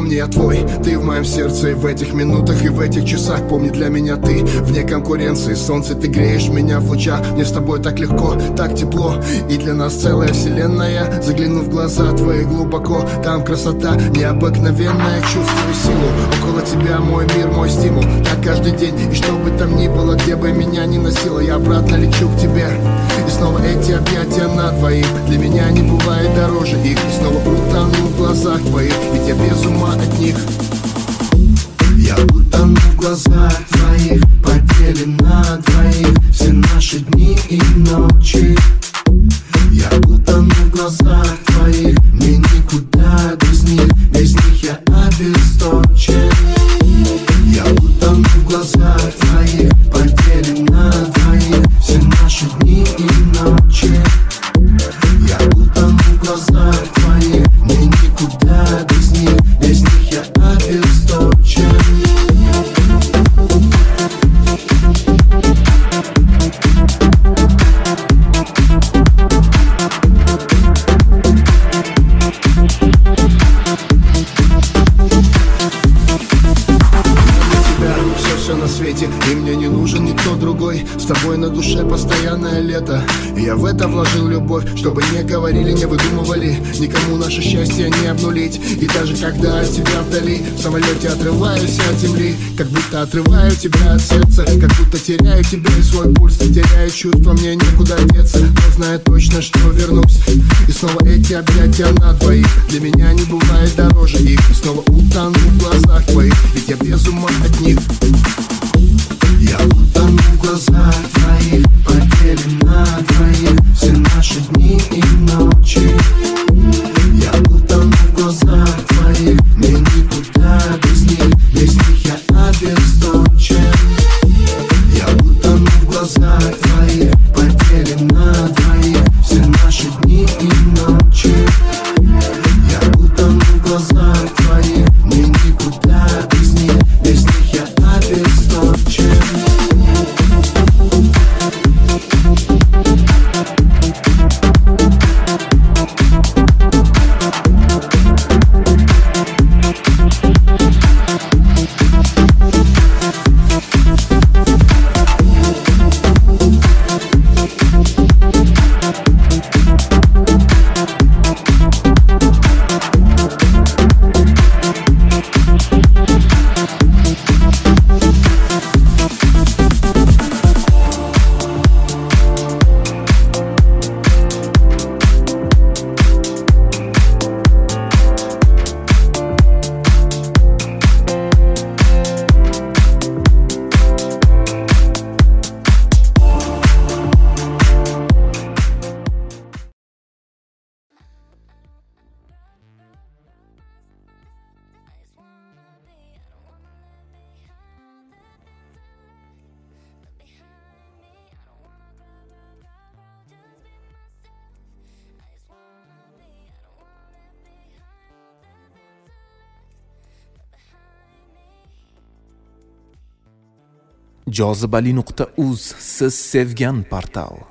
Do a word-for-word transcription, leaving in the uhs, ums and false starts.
помни, я твой. Ты в моем сердце и в этих минутах, и в этих часах. Помни, для меня ты вне конкуренции. Солнце, ты греешь меня в лучах. Мне с тобой так легко, так тепло. И для нас целая вселенная. Загляну в глаза твои глубоко. Там красота необыкновенная. Чувствую силу около тебя, мой мир, мой стимул. Так каждый день, и что бы там ни было, где бы меня ни носило, я обратно лечу к тебе. И снова эти объятия на двоих. Для меня не бывает дороже их. И снова утону в глазах твоих, ведь я без ума от них. Я утону в глазах твоих, поделим на двоих все наши дни и ночи. Я утону в глазах твоих, мне никуда без них, без них я обесточен. Я утону в глазах твоих, поделим на двоих все наши дни и ночи. Я утону в глазах твоих, мне никуда без них, без них я обесточен. На свете, и мне не нужен никто другой. С тобой на душе постоянное лето, и я в это вложил любовь. Чтобы не говорили, не выдумывали, никому наше счастье не обнулить. И даже когда от тебя вдали, в самолете отрываюсь от земли, как будто отрываю тебя от сердца, как будто теряю тебя и свой пульс. Теряю чувства, мне некуда деться, но знаю точно, что вернусь. И снова эти объятия на двоих. Для меня не бывает дороже их. И снова утону в глазах твоих, ведь я без ума от них. Я утону в глазах твоих, поделим на двоих все наши дни и ночи. Я утону в глазах твоих, мне никуда без них, без них я обесточен. Я утону в глазах твоих, поделим на двоих все наши дни и ночи. Я утону в глазах твоих, мне никуда без них, без них я обесточен. jozibali nuqta uz siz sevgan portal.